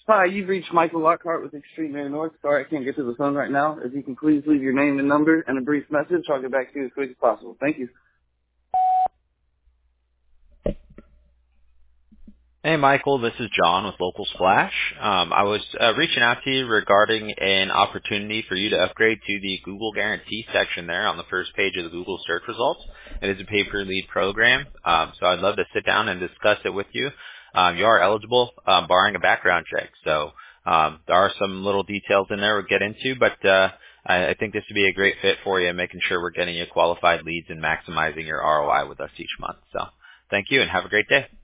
Hi, you've reached Michael Lockhart with Extreme Air North. Sorry I can't get to the phone right now. If you can please leave your name and number and a brief message, I'll get back to you as quick as possible. Thank you. Hey, Michael, this is John with Local Splash. I was reaching out to you regarding an opportunity for you to upgrade to the Google Guarantee section there on the first page of the Google search results. It is a pay-per-lead program, so I'd love to sit down and discuss it with you. You are eligible, barring a background check. So there are some little details in there we'll get into, but I think this would be a great fit for you, making sure we're getting you qualified leads and maximizing your ROI with us each month. So thank you and have a great day.